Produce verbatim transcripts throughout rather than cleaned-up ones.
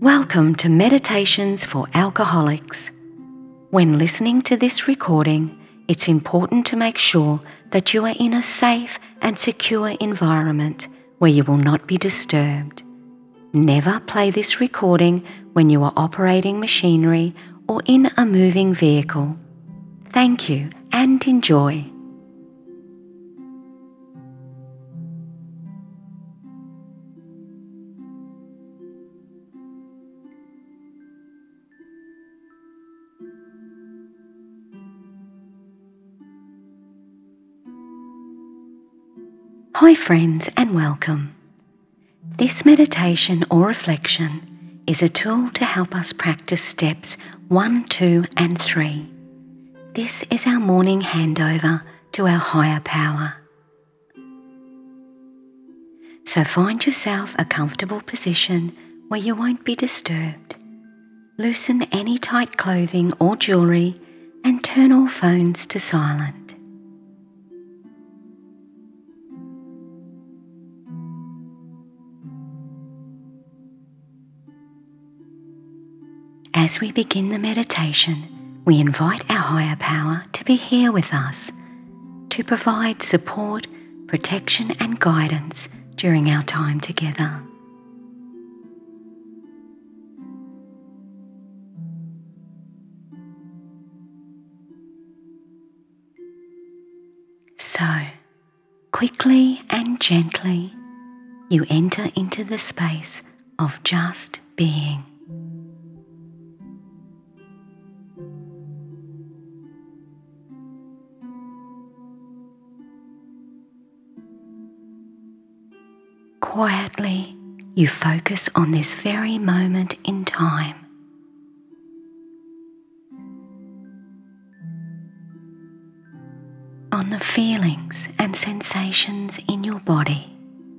Welcome to Meditations for Alcoholics. When listening to this recording, it's important to make sure that you are in a safe and secure environment where you will not be disturbed. Never play this recording when you are operating machinery or in a moving vehicle. Thank you and enjoy. Hi friends and welcome. This meditation or reflection is a tool to help us practice steps one, two and three. This is our morning handover to our higher power. So find yourself a comfortable position where you won't be disturbed. Loosen any tight clothing or jewellery and turn all phones to silent. As we begin the meditation, we invite our higher power to be here with us, to provide support, protection and guidance during our time together. So, quickly and gently, you enter into the space of just being. Quietly, you focus on this very moment in time. On the feelings and sensations in your body.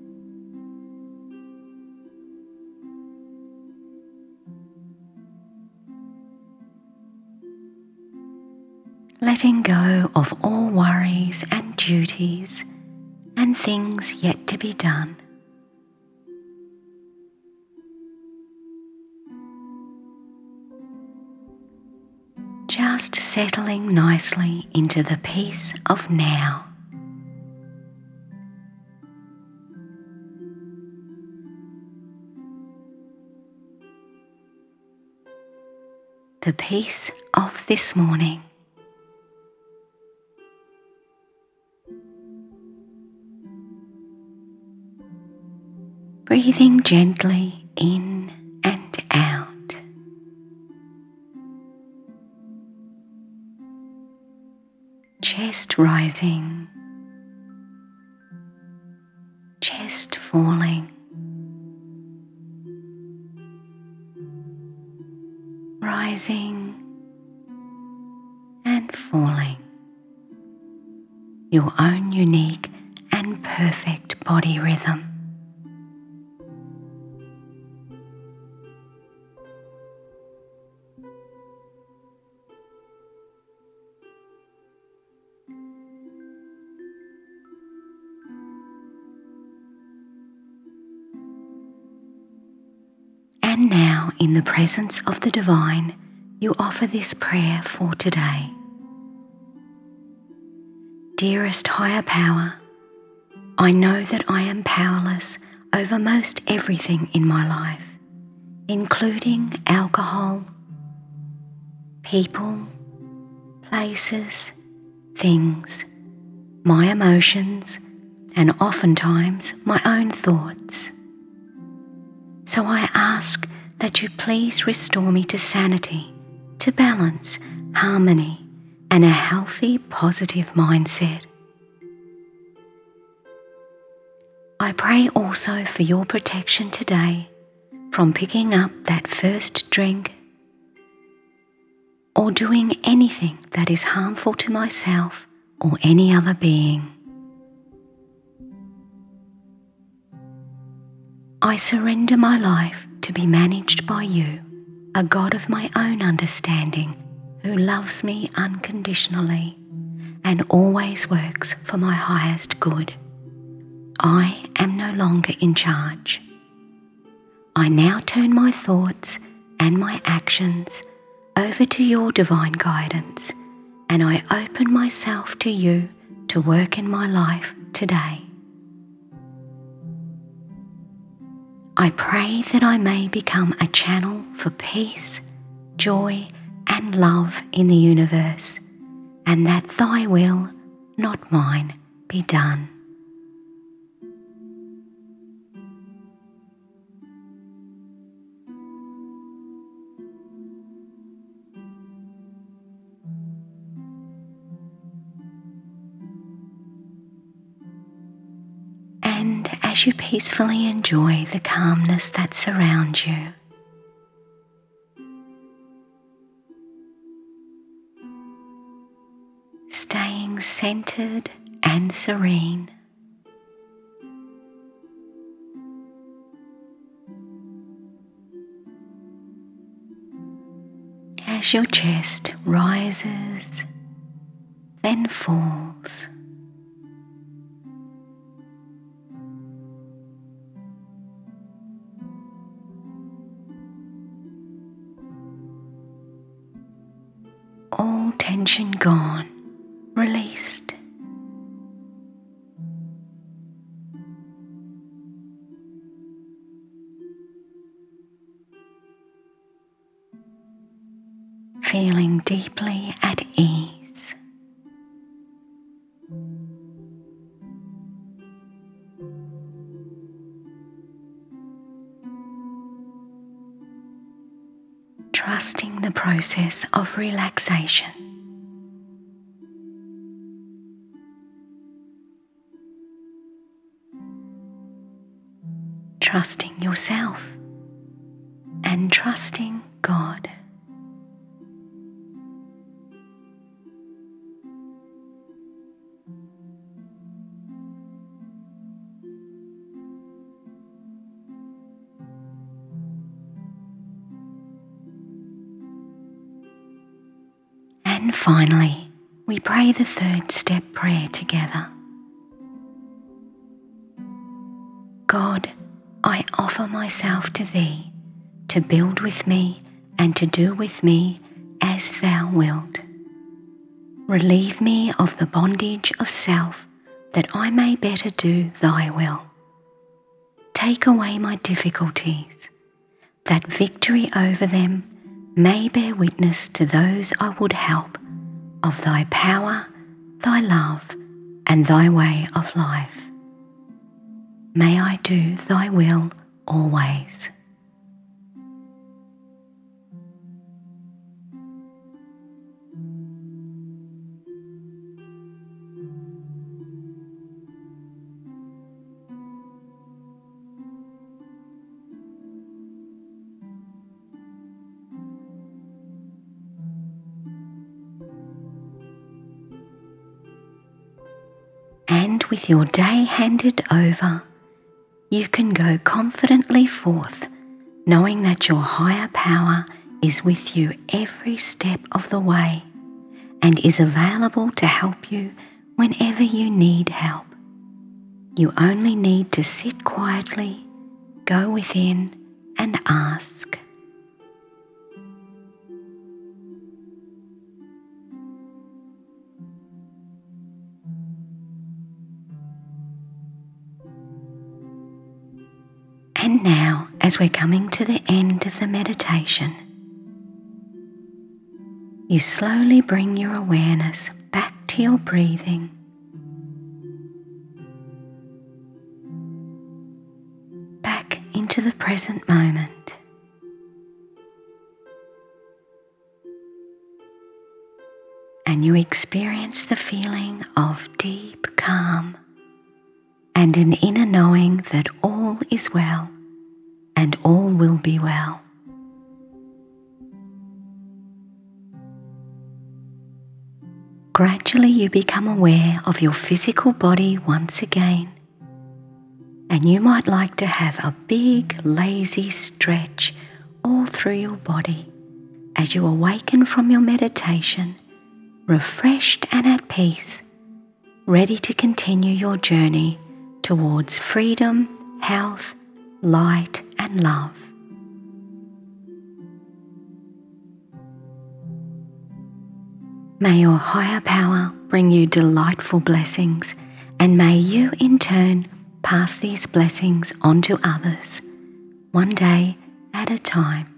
Letting go of all worries and duties and things yet to be done. Just settling nicely into the peace of now. The peace of this morning. Breathing gently in and out. Chest rising, chest falling, rising and falling. Your own unique and perfect body rhythm. And now, in the presence of the Divine, you offer this prayer for today. Dearest Higher Power, I know that I am powerless over most everything in my life, including alcohol, people, places, things, my emotions, and oftentimes my own thoughts. So I ask that you please restore me to sanity, to balance, harmony, and a healthy, positive mindset. I pray also for your protection today from picking up that first drink or doing anything that is harmful to myself or any other being. I surrender my life to be managed by you, a God of my own understanding who loves me unconditionally and always works for my highest good. I am no longer in charge. I now turn my thoughts and my actions over to your divine guidance, and I open myself to you to work in my life today. I pray that I may become a channel for peace, joy, and love in the universe, and that thy will, not mine, be done. And as you peacefully enjoy the calmness that surrounds you, staying centered and serene, as your chest rises, then falls, all tension gone, released. Feeling deeply at ease. Trusting the process of relaxation. Trusting yourself and trusting God. And finally, we pray the third step prayer together. God, I offer myself to Thee to build with me and to do with me as Thou wilt. Relieve me of the bondage of self that I may better do Thy will. Take away my difficulties, that victory over them may bear witness to those I would help of Thy power, Thy love, and Thy way of life. May I do Thy will always. And with your day handed over, you can go confidently forth, knowing that your higher power is with you every step of the way and is available to help you whenever you need help. You only need to sit quietly, go within, and ask. And now, as we're coming to the end of the meditation, you slowly bring your awareness back to your breathing. Back into the present moment. And you experience the feeling of deep calm and an inner knowing that all is well and all will be well. Gradually you become aware of your physical body once again, and you might like to have a big lazy stretch all through your body as you awaken from your meditation, refreshed and at peace, ready to continue your journey towards freedom, health, light and love. May your higher power bring you delightful blessings, and may you in turn pass these blessings on to others, one day at a time.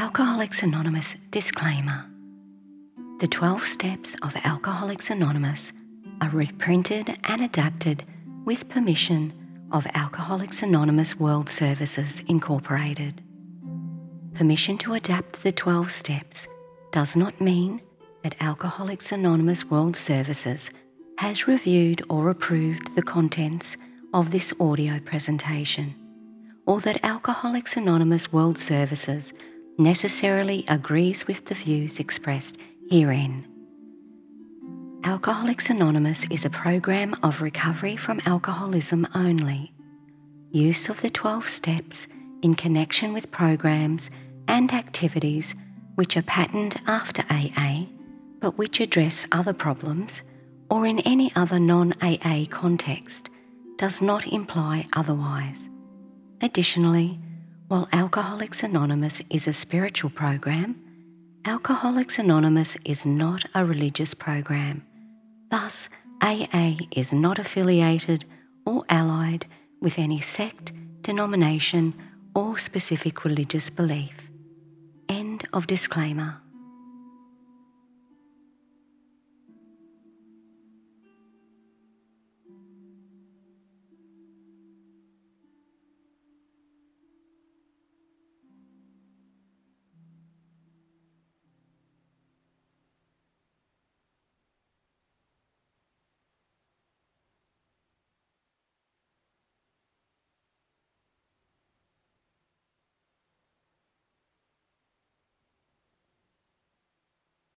Alcoholics Anonymous disclaimer. The twelve steps of Alcoholics Anonymous are reprinted and adapted with permission of Alcoholics Anonymous World Services Incorporated. Permission to adapt the twelve steps does not mean that Alcoholics Anonymous World Services has reviewed or approved the contents of this audio presentation, or that Alcoholics Anonymous World Services necessarily agrees with the views expressed herein. Alcoholics Anonymous is a program of recovery from alcoholism only. Use of the twelve steps in connection with programs and activities which are patterned after A A but which address other problems or in any other non-A A context does not imply otherwise. Additionally, while Alcoholics Anonymous is a spiritual program, Alcoholics Anonymous is not a religious program. Thus, A A is not affiliated or allied with any sect, denomination, or specific religious belief. End of disclaimer.